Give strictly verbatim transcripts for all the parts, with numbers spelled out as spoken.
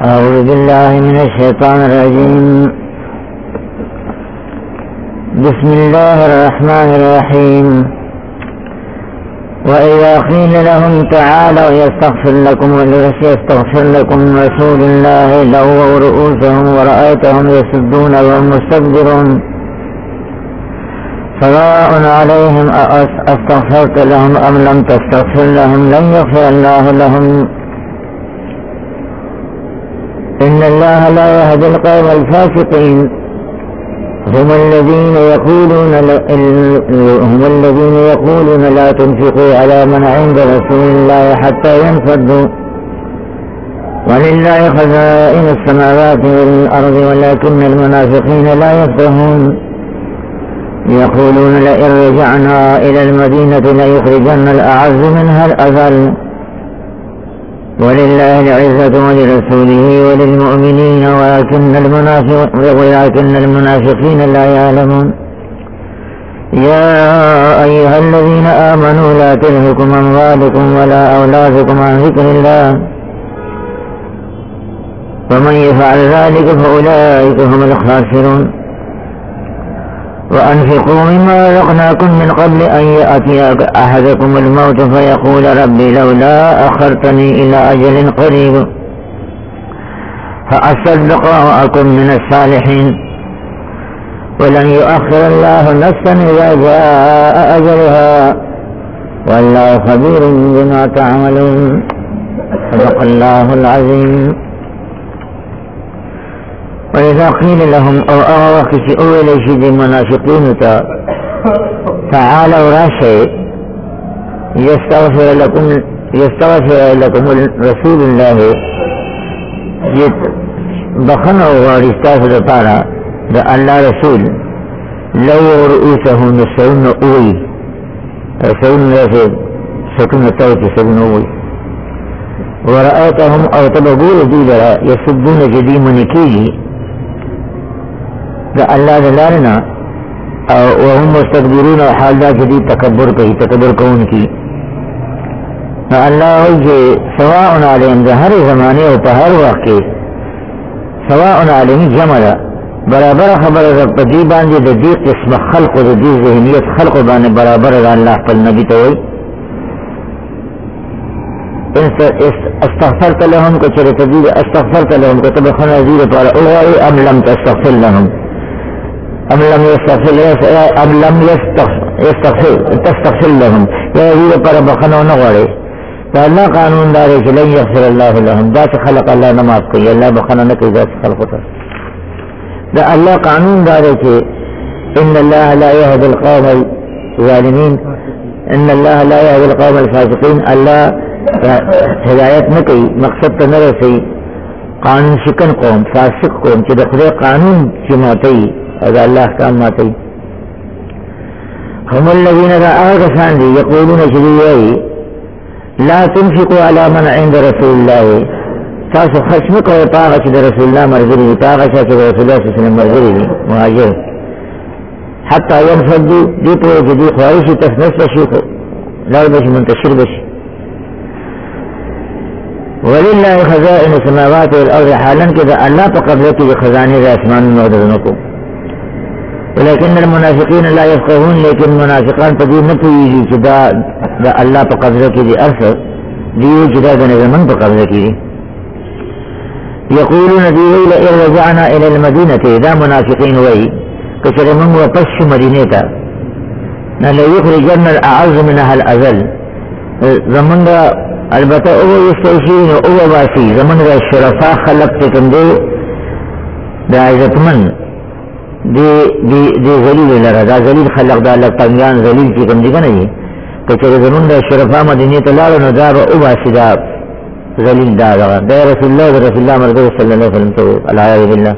أعوذ بالله من الشيطان الرجيم. بسم الله الرحمن الرحيم. وإذا قيل لهم تعالوا يستغفر لكم يستغفر لكم رسول الله لووا رؤوسهم ورأيتهم يصدون وهم مستكبرون سواء عليهم أستغفرت لهم أم لم تستغفر لهم لن يغفر الله لهم إن الله لا يهدي القوم الفاسقين. هم الذين يقولون هم الذين يقولون لا تنفقوا على من عند رسول الله حتى ينفضوا ولله خزائن السماوات والأرض ولكن المنافقين لا يفقهون. يقولون لئن رجعنا إلى المدينة ليخرجن الأعز منها الأذل ولله العزة ولرسوله وللمؤمنين ولكن ولكن المنافقين لا يعلمون. يا أيها الذين آمنوا لا تلهكم أموالكم ولا أولادكم عن ذكر الله ومن يفعل ذلك فأولئك هم الخاسرون. وأنفقوا مما رزقناكم من قبل أن يأتي أحدكم الموت فيقول ربي لولا أخرتني إلى أجل قريب فأصدق وأكن من الصالحين ولن يؤخر الله نفسا إذا جاء أجلها والله خبير بما تعملون. صدق الله العظيم. وإذا قيل لهم أو أغوكس أولي شد المنافقين تعالوا راشي يستغفر لكم يستغفر لكم رسول الله جت بخنا وارستغفر پارا دا اللہ رسول لو رؤوسهم نسون اوي رسول الله سكن توت سكن اوي ورأيتهم او تبغور دي لرا يسبون جدي منكي دا اللہ دلارنا وهم مستقبرون حال دا جدی تکبر کئی تکبر کون کی اللہ ہوئی سواء علیہم دا ہر زمانے و پہر وقت سواء علیہم جمع دا برابر خبر رب دی باندی دا دی قسم خلق و دا دی ذہنیت خلق باندی برابر دا اللہ پل نبی توئی استغفرت لهم کو چرت دی استغفرت لهم کو تبخنا زیر پارا اولوائی ام لم تستغفر لهم ام لم يستغفر ام لم يستغفر تستغفر لهم یا زیر پارا بخنا نغوڑے تا اللہ قانون دارے کہ لن يغفر اللہ لهم دا سے خلق اللہ نماز کوئی اللہ بخنا نکی دا سے خلق ہوتا دا اللہ قانون دارے کہ ان اللہ لا يهد القوم الظالمین ان اللہ لا يهد القوم الفاسقین اللہ ہدایت نہ کئی مقصد تو نہ رسی قانون شکن قوم فاسق قوم کہ دخل قانون کی ماتئی اگر اللہ احکام ماتئی. هم الذين رآك ساندي يقولون شديوي لا تنفقوا على من عند رسول الله تاسو خشمك وطاغة رسول الله مرزري طاغة رسول الله صلى الله عليه وسلم مرزري مهاجر حتى ينفضوا ديطوا جدي خوارشي تفنس بشيكو لا بش منتشر بش. ولله خزائن السماوات والارض حالا كذا الله فقبلك بخزانه الاسمان المعددنكم ولكن المنافقين لا يفقهون لكن المنافقان تدين نتويجي كذا دا الله فقبلك دي ارثر ديو جدا بن زمن فقبلك دي يقولون ديو لئن رجعنا الى المدينة دا منافقين وي كشر من وقش مدينة لا يخرجن الاعز منها الاذل زمن البتہ او یستوشین او باسی زمن دا شرفا خلق تکم دے دا عزتمن دے دے دے ذلیل لرا دا ذلیل خلق دا اللہ تنگان ذلیل تکم دے گا نہیں کچھر زمن دا شرفا مدینی تلال و ندار او باسی دا ذلیل دا دا دا رسول اللہ دا رسول اللہ مرضو صلی اللہ علیہ وسلم تو العیاذ باللہ.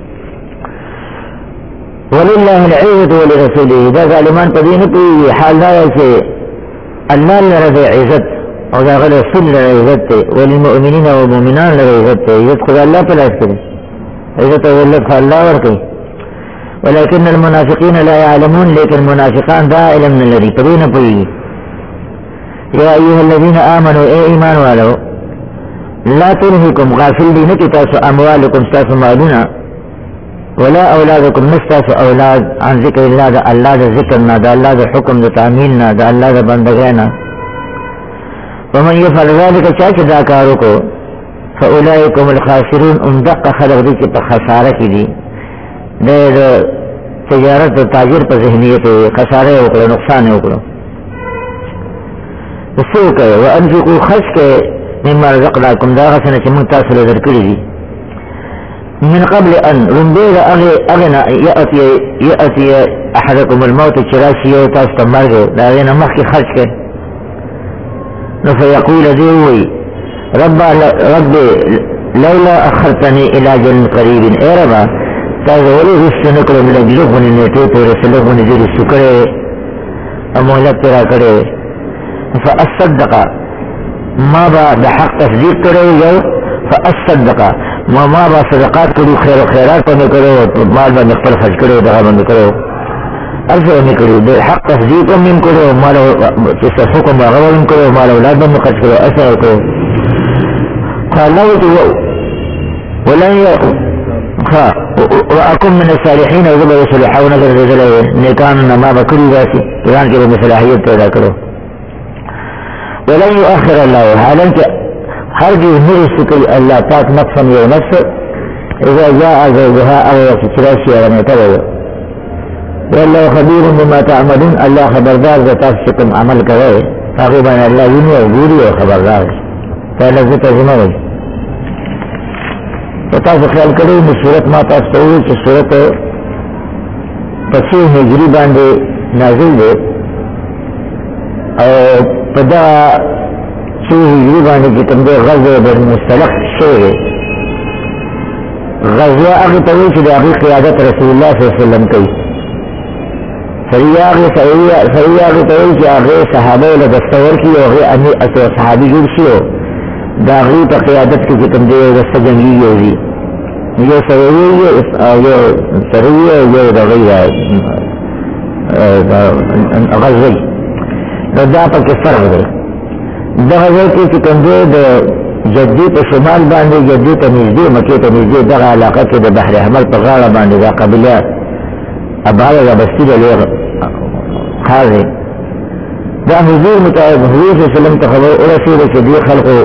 وللہ العزت ولرسولہ دا ظالمان پدین پی حال دا ہے اللہ لرد عزت اور دا غل رسول لگا عزت تے والمؤمنین و مومنان لگا عزت تے عزت خدا اللہ پلاس کرے عزت اللہ خدا اللہ ورکی ولیکن المنافقین لا يعلمون لیکن منافقان دا علم نلری پدین پوئی. یا ایوہ الذین آمنوا اے ایمان والو لا تلهكم غافل دی نکی تاسو اموالکم تاسو مالونا ولا اولادکم نستاسو اولاد عن ذکر اللہ دا اللہ دا ذکرنا دا اللہ دا حکم دا تعمیلنا دا اللہ دا بندگینا ومن يفعل ذلك چاچ دا کارو کو فاولائکم الخاسرون اندق خلق دی چی پا خسارہ کی دی دے دا تجارت دا تاجر پا ذہنیت خسارہ اکڑو نقصان اکڑو سو کہ وانفقوا خرج کے مما رزقناکم دا غسنا چی من تاثر ذکر دی من قبل ان رنبیل اغنا یأتی یأتی احدکم الموت چراسی یو تاستا مرگو دا غینا مخی خرج کے فیقول دیوی رب رب لولا اخرتنی الى جن قریب اے ربا تاز ولی رسل نکلو ملک لغنی نیٹو تو رسل لغنی دی رسو کرے امولت ترا کرے فاصدقا ما با بحق تصدیق کرے یو فاصدقا ما ما با صدقات کرو خیر و خیرات پر نکرو مال با نقبل خرج کرو دغا با نکرو ارزو نکرو بحق تصدیق من کرو مال چیسا حکم با غور کرو مال اولاد با نخرج کرو اثر کرو قال لوتو ولن خا واکم من الصالحین وزبا صلحا ونظر رجلے نیکان ما با کرو باسی قرآن کے با صلاحیت پیدا کرو ولن يؤخر الله حالانك خرج مرسك الله تعطى نفسا ونفس اذا جاء زوجها او يفتراسي ولم يتبع والله خبير بما تعملون الله خبردار ذاتكم عمل كوي فغيبا الله ينوى وجودي وخبردار فلذي ترجمه فتاس خیال کرو ان صورت ما تاس تقول کہ صورت پسیح ہجری باندے نازل دے اور پدا چوہ ہجری باندے کی تم دے غزوہ بن مستلق شعر غزوہ اگی طویل چلے اگی قیادت رسول اللہ صلی اللہ علیہ وسلم کی سریع اگی طویل چلے اگی صحابہ لدستور کی اور اگی صحابی جور سی ہو داغی پا قیادت کی تم دے دست جنگی ہوئی یہ سریعی یہ سریعی یہ دغی غزوی دا پا کس فرق دے دا غزوی کی تم دے جدی پا شمال باندے جدی تا نزدی مکی تا نزدی دا علاقہ کی دا بحر حمل پا غاڑا باندے دا قبلیہ ابھالا دا بستی دا لیر خارے دا حضور متعب حضور صلی اللہ علیہ وسلم تخبر ارسول کے دی خلقو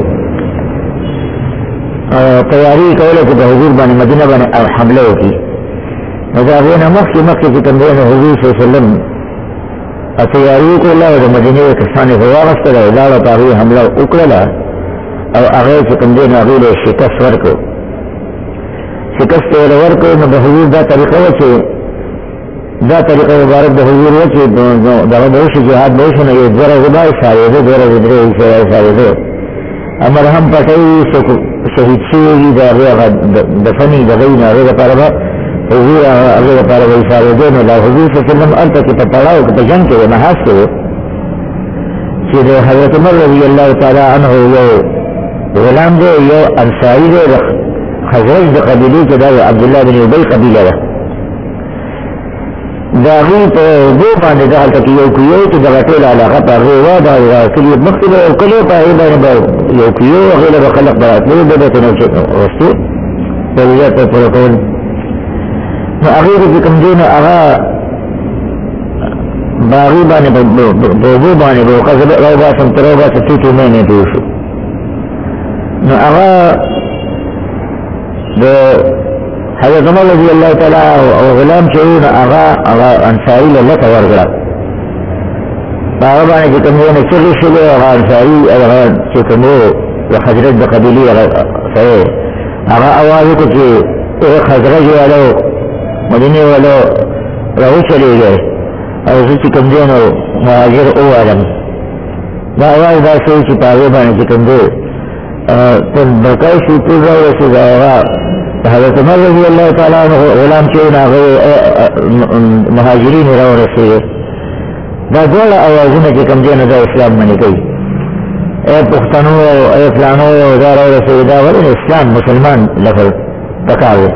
تیاری کولے کہ حضور بانی مدینہ بانی حملے کی مذابین مخی مخی کی تنبین حضور صلی اللہ علیہ وسلم تیاری کو اللہ و مدینہ کسانی فواغست لے لارا تاغی حملہ اکرلا او اغیر کی تنبین اغیل شکست ورکو شکست ورکو نبا حضور دا طریقہ وچے دا طریقہ مبارک دا حضور وچے دا بہوش جہاد بہوشن یہ دورہ زبائی سارے دے دورہ زدرے سارے دے امر ہم پتائی شہید شیوی دا غیغ دفنی دا غینا غیغ پاربا حضور غیغ پاربا سارے دے نلا حضور صلی اللہ علیہ وسلم انتا کی پتاڑاو کتا جنگ کے محاس کے چید حضرت عمر رضی اللہ تعالی عنہ یو غلام دے یو انسائی دے خزرج دا قبیلی کے دا عبداللہ بن عبی قبیلہ دا دا غی پا دو پاندے دا حالتا کی یو کیو تو دا غطول علاقہ پا غیوا دا کلی مختلف کلی پا ایبان با یو کیو غیل با خلق برات لئے دا بیتنا رسول فلیات پا پرکون نا اغیر کی کم دینا اغا باغی بانے بوبو بانے بو قذب رو باسم ترو باس توتو مینے دوشو نا اغا دا حضرت عمر رضی اللہ تعالی غلام چون آغا آغا انسائی للتا ورگلا آغا بانے چکمو نچلی شلو آغا انسائی آغا چکمو وخجرت بقبیلی سرے آغا آوازو کچی ایک خزرج والو مدینی والو رو چلی گئے اور چکم دینو مہاجر او عالم دا آواز دا سوئی چی پاگے بانے چکم دو تن بکای شوتو رو رسید آغا حضرت عمر رضی اللہ تعالیٰ عنہ غلام چونا مہاجرین رو رسیے دا دولا آوازونا چی کم دینا دا اسلام منی کئی اے پختنو اے فلانو دا رو رسیے دا ورن اسلام مسلمان لفظ تکاوے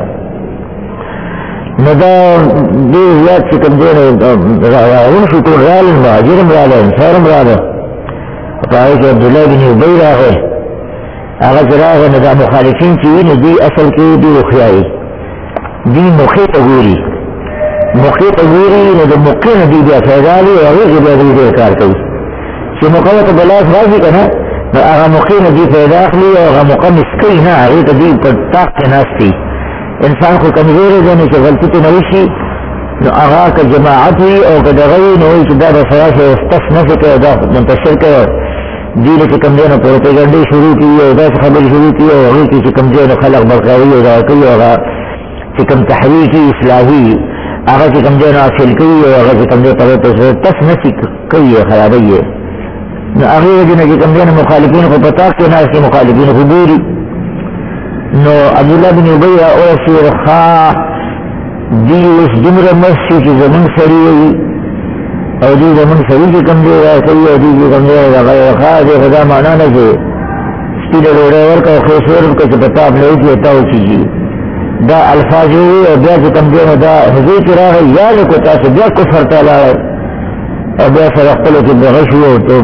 ندا دی زیاد چی کم دینا راون شکر رالن مہاجرم رالن سارم رالن فائی کہ عبداللہ بن عبی راہے هغه چراغ نه د مخالفین چې ویني دوی اصل کې دوی وخیایي دوی موقع ته ګوري موقع ته ګوري نو د موقع نه دوی بیا فایده لري او هغې بیا دوی ډېر کار کوي چې موقع ته په لاس راشي که نه نو هغه موقع نه دوی فایده اخلي او هغه موقع مس کوي نه هغې ته دوی په طاق کې ناست دي انسان خو کمزوری دی نو چې غلطي ته نه وشي نو هغه که جماعت وي او که دغه وي نو وایي چې دا به سره شي ستس نسې کوي دا منتشر کوي دوی له چې کوم ځای نه پروپیګنډې شروع کړي او داسې خبرې شروع کړي او هغوی کې چې کوم ځای نه خلک برقاوي او دغه کوي او هغه چې کوم تحریکي اصلاحي هغه چې کوم ځای نه حاصل کوي او هغه چې کوم ځای په ورته تس نسي کوي خرابوي یې نو هغې وجې نه چې کوم ځای نه مخالفین خو په طاق کې ناست دي مخالفین خو ګوري نو عبدالله بن ابی راورسېد ښه دوی اوس دومره مست شي چې زمونږ سړي وي او دوی زمونږ سړي چې کوم دی را کوي او دوی چې کوم دی هغه ښه دی خو دا معنا نه چې سپینه ډوډۍ ورکړه او خېس ورکړه چې په تاپ نه وکړي تا وچېږي دا الفاظ وي او بیا چې کوم دی نو دا هغې کې راغی یا لکو تاسو بیا کفر ته لاړئ او بیا سره خپلو کې دغه شو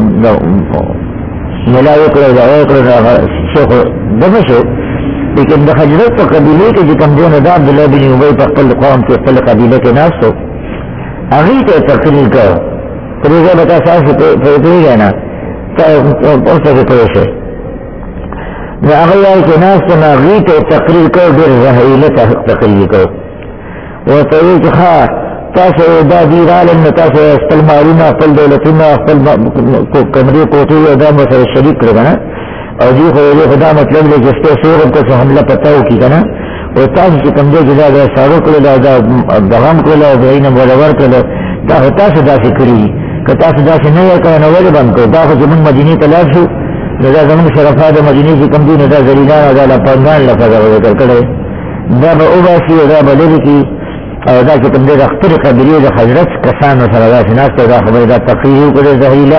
ملا وکړه دغه وکړه نو هغه شیخ دغه شو لیکن د حجرت په قبیلې کې چې کوم دی نو دا عبدالله بن ابی په خپل قوم کې خپل قبیله کې ناست و هغې ته یې تقریر کړ په دې ځای به تاسو پوهېږئ نه اوس پسې پوه شئ نو هغه وایي چې ناست نو هغې ته یې تقریر کړ ډېر زهیله تقریر کړ ورته وایي چې ښه تاسو دا دوی رالل نو تاسو خپل مالونه خپل دولتونه خپل کمرې کوټې او دا مو سره شریک کړه که نه او دوی خو یې خو دا مطلب دی چې سپی سور هم که حمله پته وکړي که نه او تاسو چې کوم دی چې دا دا ساړه کړل او دا دغه هم کړل او د هغې نه وله ورکړل دا خو تاسو داسې کړي دي که تاسو داسې نه وی کړی نو ولې بند کړو دا خو چې مونږ مدینې ته لاړ شو نو دا زمونږ شرفا د مدینې چې کوم دي نو دا ذلیلان او دا لپنګان لپاره به ذکر کړی دا به وباسي او دا به لرې کړي او دا چې کوم دی د خپلې قبیلې د حضرت کسانو سره داسې ناست دا خبرې دا تقریر وکړی زهیله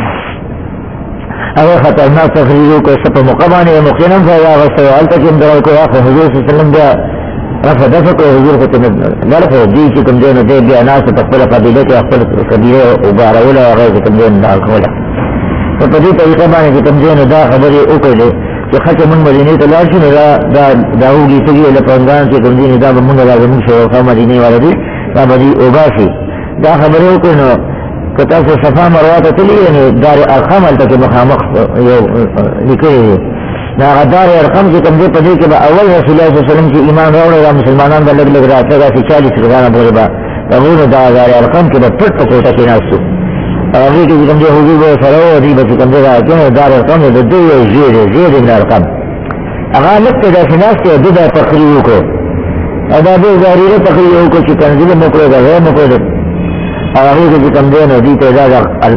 هغه خطرناک تقریر وکړ څه په موقع باندې یې موقع نه هم فایده اخیسته و هلته کې هم دغه وکړو خو حضور صلی وسلم بیا رفع دفع کړو حضور خو ته لړ خو دوی چې کوم ځای نو دی بیا ناست په خپله قبیله کې خپل قبیله وګاروله او هغه چې کوم ځای نه کوله نو په دې طریقه باندې چې کوم ځای نو دا خبرې وکړلې چې ښه چې مونږ مدینې ته لاړ شو نو دا دا وږي تږي لپنګان چې کوم دي نو دا به مونږ دا زمونږ شاوخوا مدینې والا دي دا به دوی وباسي دا خبرې وکړې نو که تاسو صفا مروه ته تللي یې نو دار ارقم هلته کې مخامخ یو لیکلي دي نو هغه دار ارقم چې کوم دی په دې کې به اول رسول الله صلی الله علیه وسلم چې ایمان راوړی دا مسلمانان به لږ لږ راتله داسې چالیس کسانه پورې به هغوی نو دغه دار ارقم کې به پټ په کوټه کې ناست وو او هغې کې چې کوم دی حضور به ورسره و دوی به چې کوم دی راکړي نو دار ارقم د دوی یو زوی دی زید بن ارقم هغه لږ ته داسې ناست دی او ده دا تقریر وکړو او دا ډېر ظاهري تقریر وکړو چې تنزیل مو کړی دا غیر مو کړی او هغې کې چې کوم دی نو دوی ته دا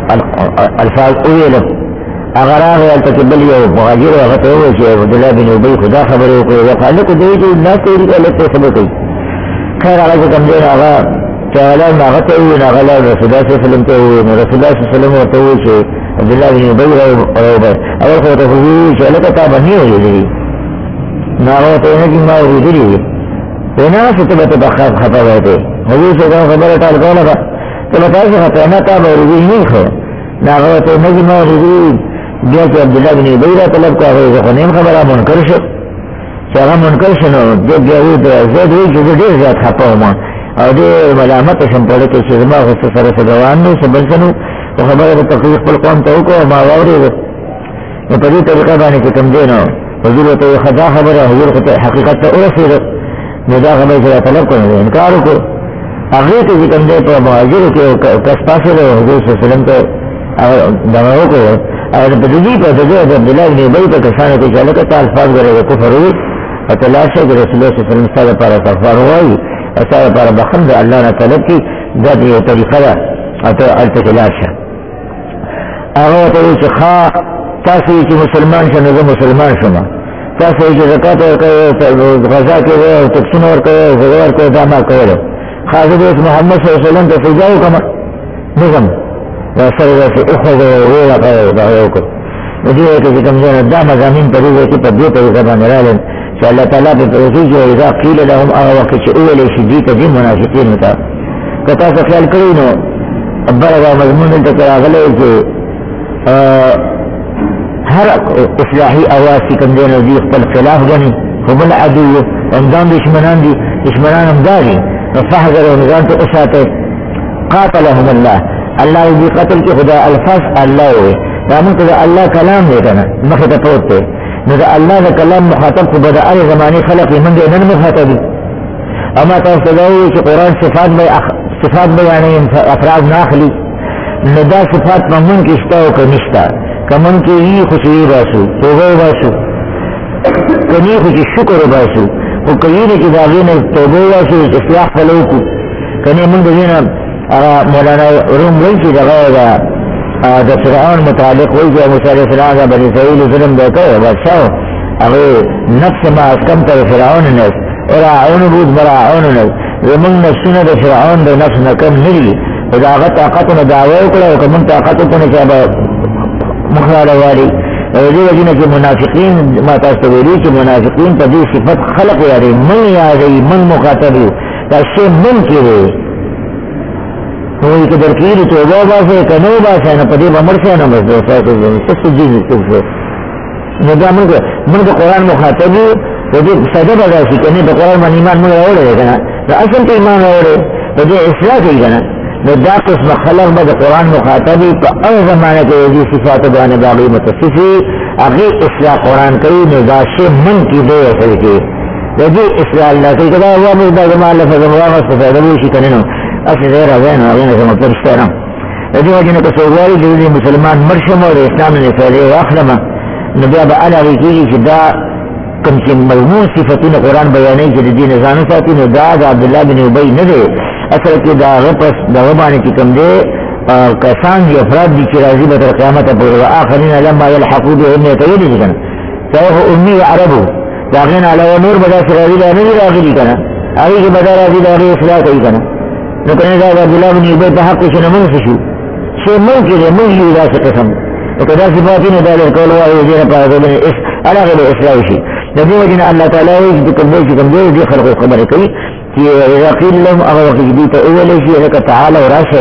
الفاظ وویلو هغه راغی هلته کې بل یو مهاجر هغه ته وویل چې عبدالله بن ابی خو دا خبرې وکړې ویل هلکه دوی چې ناست دی هلک ته خبرې کوي خیر هغه چې کوم دی نو هغه چې هغه لاړ نو هغه ته وویل هغه لاړ رسول الله صلی الله علیه وسلم ته وویل نو رسول الله صلی الله علیه وسلم ورته وویل چې عبدالله بن ابی راوبه هغه خو ورته وویل چې هلکه تا به نه یې اورېدلي نو هغه ورته ویل چې ما اورېدلي وي ویل نه چې ته به ته به خفه وی حضور صلی الله علیه وسلم خبره ټال کوله به ته به تاسو خطا نه تا به اورېدلي نه خو نو هغه ورته نه چې ما اورېدلي بیا چې عبدالله بن ابی را طلب کړه هغې زه خو نیم خبره منکر شو چې هغه منکر شو نو بیا وایي زید وایي چې زه ډېر زیات خفه وم او ډېر ملامته شم په کې چې زما خو څه سره څه روان دی څه بل څه نو خو خبره به تقریر خپل قوم ته وکړو ما واورېده نو په دې طریقه باندې چې کوم دی نو حضور ورته وایي ښه دا خبره حضور خو حقیقت ته ورسېده نو دا خبره چې را طلب کړو انکار وکړو هغې ته چې کوم دی په مهاجرو کې یو کس پاڅېده حضور صلی الله علیه وسلم ته دغه وکړو او په دې په دغه د عبدالله بن ابی په کسانو کې چې هلکه تا الفاظ ګورې د کفر وي او ته لاړ شئ د رسول الله صلی الله علیه وسلم ستا دپاره استغفار ووایي او ستا دپاره بخښنه د الله نه طلب کړي دا د یو طریقه ده او ته هلته کې لاړ شه هغه ورته وایي چې ښه تاسو یې چې مسلمان شه نو زه مسلمان شوم تاسو یې چې زکات ورکوئ غذا کوئ او ټکسونه ورکوئ او زړه ورکوئ دا ما کولو ښه زه به محمد صلی الله علیه وسلم ته سجده وکړم نه ځم سره داسې اخذ ویله دغه وکړو نو دې وایي چې کوم ځای نه دا مضامین په دې ځای کې په دې طریقه باندې راغلل چې الله تعالی په توفیق چې اذا قیل لهم هغه وخت چې وویلی شي دوی ته دې منافقینو ته که تاسو خیال کړئ نو بله دا مضمون دلته کې راغلی چې ہر اصلاحی آواز کی کم دین دی خپل خلاف گنی هم العدو امدان دشمنان دی دشمنان امداری فحضر امدان تو اساتے قاتلهم اللہ اللہ دی قتل کی خدا الفاظ اللہ ہوئے دامن تو اللہ کلام دے کنا مخت پوتے نو اللہ دا کلام مخاطب کو بدا آل زمانی خلقی من دے من مخاطبی اما توسدائی کہ قرآن صفات بے صفات بیانی افراد ناخلی ندا صفات ممن کی اشتاو کنشتا کمن کی ای خوشی باسو توبہ باسو کنی خوشی شکر باسو و کنی کی داغین توبہ باسو اصلاح فلوکو کنی من دزینا مولانا روم وی چی دغاو دا دا فرعون متعلق وی چی موسیٰ علیہ السلام دا بنی اسرائیل ظلم دا کرو بادشاہ اگه نفس ما اسکم تر فرعون نفس ارعون بود برعون نفس ومن نفسنا دا فرعون دا نفس نکم نری و دا آغا طاقتنا دعوی اکلا و کمن طاقتنا چابا مخلال والی دی وجنہ کی منافقین ما تاستویلی کی منافقین پا دی صفت خلق یاری من یاری من مخاطبی دا شی من کی دی وہی کہ درکیر توبہ باسے کنو باسے نا پا دی بمر سے نا مزدو ساتو زنی سست جیز سکس سے ندا من کو من کو قرآن مخاطبی و دی سجد اگاسی کنی پا قرآن من ایمان من اوڑے دے کنا نا اصل پا ایمان اوڑے و دی اصلاح کی کنا دا قسم خلق با دا قرآن مخاطبی پا او زمانے کے وزی صفات دوانے باقی متصفی اگی اصلاح قرآن کئی ندا شی من کی دے اصل کی دی اصلاح اللہ کئی کدا ہوا مزدہ زمان اللہ فضل واغس فیدبوشی کننو اصل دیر آزین آغین ازا مطلب اشترم دی وجنہ کسوگواری دی مسلمان مرشم اور اسلام نے فیدے و اخلمہ نبی ابا علاقی کی چی دا کم چی مضمون صفتون قرآن بیانی چی دی نظام ساتی نو دا دا عبداللہ بن عبی ندے اصل کی دا غپس دا غبانی کی کم دے کسان دی افراد دی چی رازی بطر قیامت پر و آخرین لما یلحقو دی امی تیلی دی کنا سایخ امی و عربو دا غین علاوہ نور بدا سرازی دا نبی راغی دی کنا آگی کی بدا رازی دا غی اصلاح کئی کنا نو کنے دا عبداللہ بن عبی پا حق شنا منسشو شی من کی دے من یو دا سے قسم وکذا صفاتین دالر قول وائی وزیر پا عزو بن اس علاقی دے اصلاحشی نبی وجن اللہ تعالی دی کم دے چی کم دے دی خلق خبر کئی کہ اذا قیل لهم اغا وقت جدیتا اولی شی اذا تعالی و راشا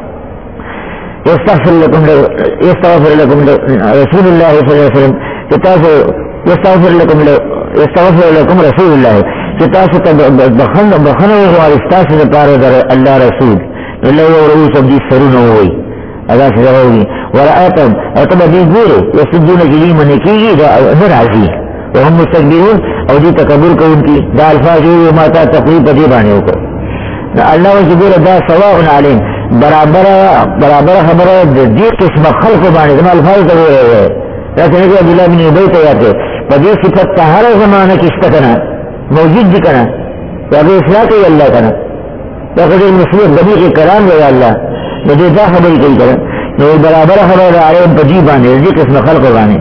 يستغفر لكم يستغفر لكم رسول الله صلى الله عليه وسلم يستغفر لكم يستغفر لكم رسول الله كتاسة بخن بخن وارستاس دار الله رسول الله ورؤوس دي سرون وي هذا سيغوي ورأيتم أتبع دي غيره يسجون جريما نكيجي نرعزي وهم مستكبرون او دي تكبر كونتي دا الفاظ وما تا تقريب دي باني وكو الله وجبور دا سواء عليهم برابر برابر خبر دی قسم خلق بانی زمان الفاظ دور ہے لیکن ایک عبداللہ بن عبی تیاتے فدی صفت تا ہر زمانہ کشتکنا موجود دی کنا یا اگر اصلاح کئی اللہ کنا یا اگر مسلم دبی کے کرام دے اللہ ندی دا خبری کئی کنا نو برابر خبر علیہم پجی بانی دی قسم خلق بانی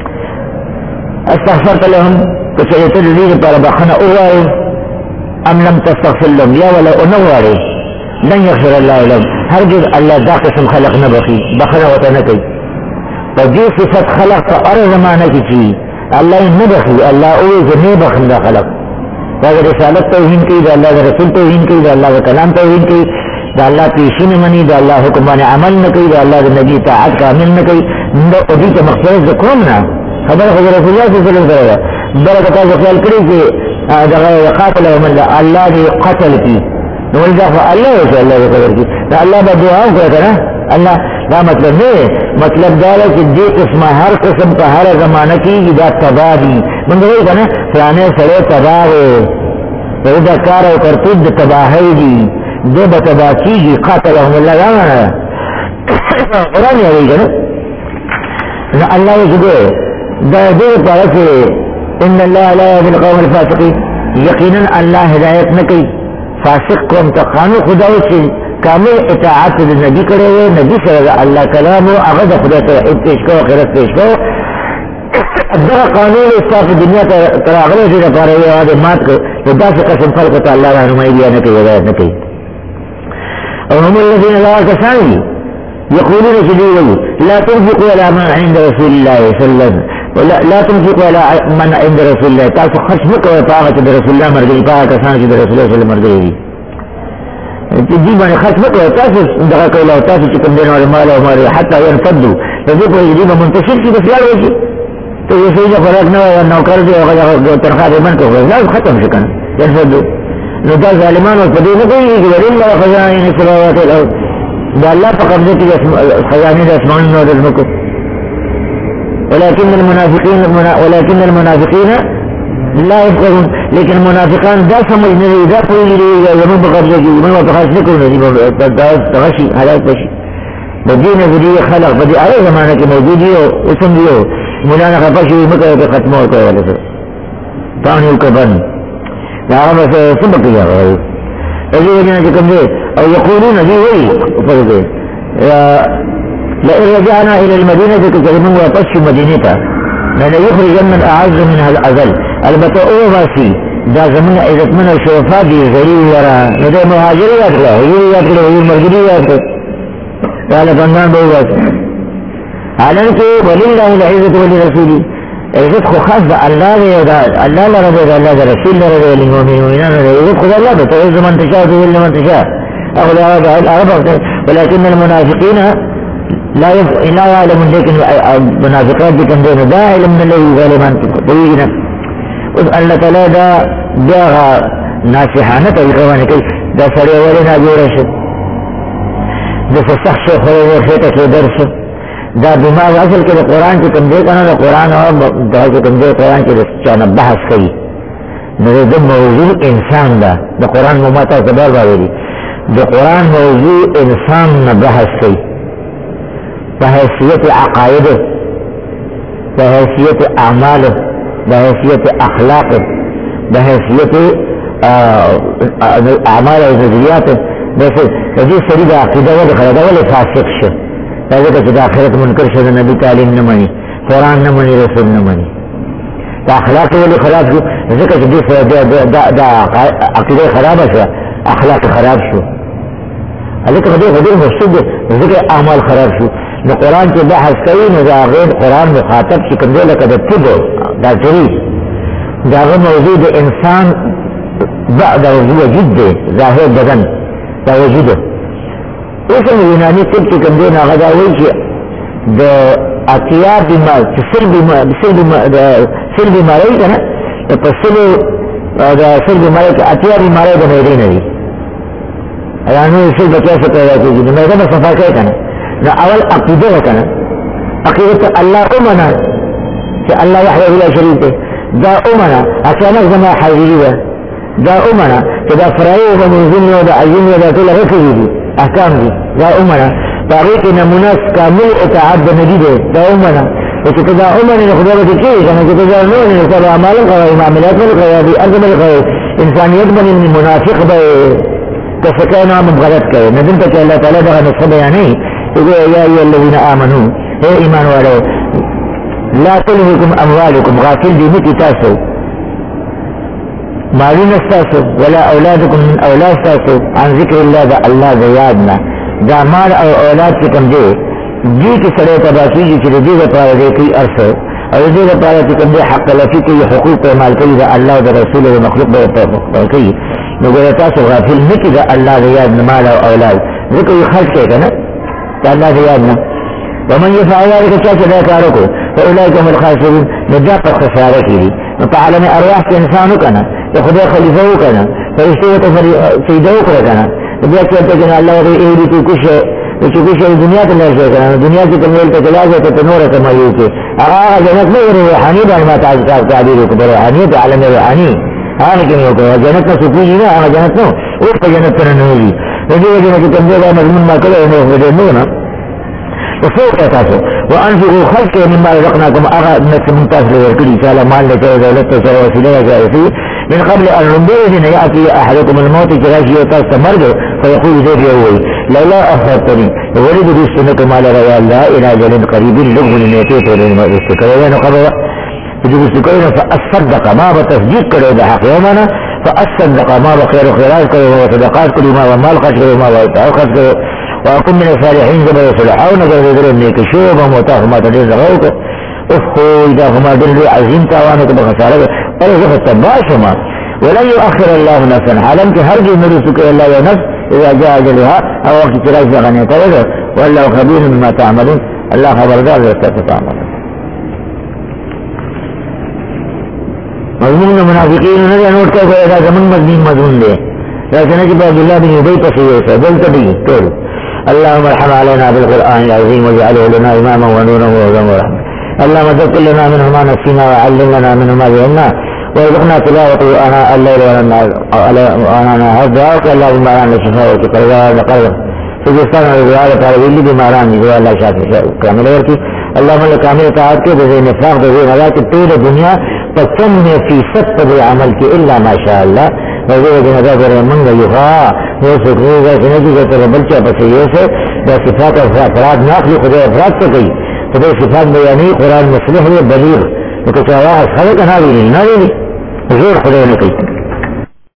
استغفرت لهم کچھلیت الذین پر بخنا اوائے ام لم تستغفر لهم یا ولا انوارے لن يغفر الله لهم هرجز الله دا قسم خلق نبخي بخنا وتنكي فدي صفت خلق فأرض ما نكي الله نبخي الله اوز نبخ دا خلق دا رسالت توهين كي دا الله رسول توهين كي دا الله كلام توهين كي دا الله پیشین منی دا الله حکمان عمل نكي دا الله نبی طاعت کامل نكي دا ادیت مغفرت ذکرمنا خبر خبر رسول الله صلی اللہ علیہ وسلم برکتا خیال کری کہ دا قاتل ومن الله دی قتل کی نقول دا اللہ ہے کہ اللہ کو قدر کی دا اللہ با دعاؤں کو کرنا اللہ دا مطلب نہیں مطلب دا ہے کہ دی قسم ہر قسم کا ہر زمانہ کی دا تباہ دی من دے کہنا فلانے سڑے تباہ ہے دا کارو کرتود دا تباہی دی دے با تباہ کی گی قاتلہم اللہ دا قرآن ہے کہنا اللہ کو دے دا دے پارا کہ ان اللہ لا يهدي القوم الفاسقين یقینا اللہ ہدایت نہ کی فاسق کو امتقانو خدا سے کامل اطاعت نبی کرے ہوئے نبی صلی اللہ اللہ کلام و اغد خدا توحید پیش کرو خیرت پیش کرو ادھا قانون استاف دنیا تراغلے سے نہ پارے ہوئے آدھے مات کو دا سے قسم خلق تا اللہ رحمائی دیا نہ کہی ہدایت نہ کہی اور ہم الذین لا کسانی یقولون شدیدی لا تنفقوا على من عند رسول اللہ صلی اللہ علیہ وسلم لا, لا تنفقوا على من عند رسول الله تاسو خرج مکوئے پاغت در رسول اللہ مرگئی پاغا کسان کی در رسول اللہ صلی اللہ مرگئی دی جی بانی خرج مکوئے تاسو دغا کولا تاسو چکم دین والی مالا و مالی حتی ینفدو فدې په دې به منتشر شي بس یاد وشي ته یې صحیح خوراک نه وایي نوکر دی هغه تنخواه دې بند کړو دا ختم شي که نه یرفدو نو دا ظالمانو په دې نه پوهېږي چې ولله خزائن السماوات والارض دا الله په قبضه کې خزانې د اسمانونو او د ځمکو ولكن المنافقين ولكن المنافقين لا يفقهون لیکن منافقان دا سمجھ نه دي دا پوهېږي زموږ په قبضه کې موږ ورته خرڅ نه کوو دغه شي حالات به شي د دې نظریې خلق په دې هغه زمانه کې موجود دي او اوس هم دي او مولانا خفه شوي مه کوئ که ختمه ورکوئ ولې سره پاڼې وکړه بند دا هغه به څه به کوي هغه د دې وجې نه چې کوم دی او یقولون دي وایي په دې لئن رجعنا الى المدینه که چې موږ واپس شو مدینې ته لنخرجن الاعز منها الاذل البته او باسي دا زمون عزتمن او شرفا دي ذلیل لرا نو د مهاجر یاد کړه یو یاد کړه یو مرګري یاد کړه دا له بندان به واسي حالانکه ولله العزت ولرسوله عزت خو خاص د الله دی او الله لره دی الله د رسول لره دی للمؤمنین عزت خو الله ته تعز من تشاء وتذل من تشاء اغلى العرب ولكن المنافقين لا يف... لا يعلم لكن المنافقات دي كان دينه دا علم من الذي ظالمان طويلنا الله تعالى دا دا ناصحانه طريقه باندې کوي دا سړی ولنا جوړ شي د فصح شو خو خېټه کې درس دا دماغ اصل کې د قران کې کوم دی کنه د قران او د کوم دی قران کې د چانه بحث کوي نو د موضوع انسان دا د قران مو ماته خبر راوړي د قران موضوع انسان نه بحث کوي بحیثیت عقائده بحیثیت اعماله بحیثیت اخلاقه بحیثیت اعمال او نظریاته بس دې سړي د عقیده ولې خلدا ولې فاسق شه دا چې د آخرت منکر شه د نبی تعلیم نه مانی قران نه مانی رسول نه مانی دا اخلاق ولې خراب شو ځکه چې دې د عقیده خراب شو اخلاق خراب شو هغه دې غوډه مفسد ځکه اعمال خراب شو نو قرآن کې بحث کوي نو دا غیر قرآن مخاطب چې کوم دی لکه د طب دا جری دا غو موضوع د انسان بعد وجود دی ظاهر بدن دا وجود اوس نو یوناني طب چې کوم دی هغه دا وایي چې د اتیا بیمار چې سل بیمار سل بیمار د سل بیماری کنه په سلو دا سل بیماری کې اتیا بیماری د مېرې نه دي یعنی سل بچا څه پیدا کېږي نو دا صفا کوي کنه نو اول عقیده وکنه عقیده الله امنا چې الله وحده لا شریک دی دا امنا اچانک زما حاضری ده دا امنا چې دا فرایض او منزل او د عین او د ټول غفري دي احکام دي دا امنا طریق نمونه کامل اطاعت د نبی دی دا امنا چې دا امنا نه خدای دې کوي کنه چې دا نو نه سره اعمال او معاملات او دي ارجو انسانیت باندې منافق به کفکانه مغلط کوي نه دلته چې الله تعالی دا نصب بیانې يا أيها الذين آمنوا اے ایمان والو لا تلهكم اموالكم غافل دي مکی تاسو مالون استاسو ولا اولادكم من اولاد استاسو عن ذکر الله دا الله دا یادنا دا مال او اولاد چکم دے دی کی سڑے تباکی جی چلی دی دا پارا دے کی ارسو او دی دا پارا چکم دے حق لفی کی حقوق پیمال کی دا اللہ دا رسول دا مخلوق دا کی نو گویا تاسو غافل مکی دا اللہ دا یادنا مال او اولاد ذکر یہ خلق کے کنا الله دې یاد نه ومن يفعل ذلك چا دا کارو کو فاولئک هم الخاسرون نجات خساره کیږي نو په عالم ارواح کې انسانو کنه ته خدای خلیفہ وکنه فرشتو ته سجده وکړه کنه بیا چې ته کنه الله دې ایری تو کوش چې کوش دنیا ته لږه کنه دنیا کې کومل ته کلاږي ته نور ته مایو کې هغه جنت نه روحاني باندې ما تاسو ته تعبیر وکړه روحاني د عالم روحاني هغه کې یو جنت ته سکوږي نه هغه جنت نو او په جنت ته نه وي دې دې چې کوم ځای مضمون ما کړو نو دې نو نه وفوق تاسو وانفقوا خلق مما رزقناكم اغا نفس ممتاز لوركلي سالا مال لك ودولت سوى وسيلة جائفي من قبل ان رمبئذن يأتي احدكم الموت جراشي وتاس مرد فيقول زيد يوي لولا اخرتني ولد بسنك مال ريا الله الى جل قريب لغم لنيتيت ولما استكريان قبل فجب استكريان فأصدق ما بتصديق كريو بحق يومنا فأصدق ما بخير خيرات كريو وصدقات كريو ما ومال خش كريو ما وإطاعو خش كريو وأكون من الصالحين زبر صلحاون قال ذكر انك شوبا وتاهما تدير زغوك افخو اذا هما دلوا عزيم تاوانك بخسارك ولا زفت تباشما ولن يؤخر الله نفسا حالم كهرجي مرسك الا ونفس اذا جاء اجلها او وقت تراجع غنيتها والله خبير مما تعملون اللہ خبردار رہتا ہے کام مضمون منافقین نے نوٹ کر گیا تھا زمن مضمون مضمون دے لیکن کہ عبداللہ بن ابی تصویر سے بول کبھی ٹول اللهم ارحم علينا بالقرآن العظيم واجعله لنا اماما ونورا وهدى ورحمة اللهم ذكر لنا منه ما نسينا وعلمنا منه ما جهلنا وارزقنا تلاوته آناء الليل وآناء النهار دعاءك اللهم اعنا الشفاء والقرآن لقلب سجستان والرعاية تعالى بماران جوا الله شافي كامل ورکی اللهم لكامل طاعت کے بزین افراق بزین علا کی طول دنیا فکم میں فی ست عمل کی الا ما شاء اللہ وزیر دن ادا کرے منگا یخا وہ سکھو گا سنجی کا تر بلچہ پسیے سے دا صفات افراد ناخلی خدا افراد سے گئی خدا صفات بیانی قرآن مصلح ہے بلیغ تو کچھ آواز خلق نہ بھی نہیں نہ بھی زور خدا نے کہی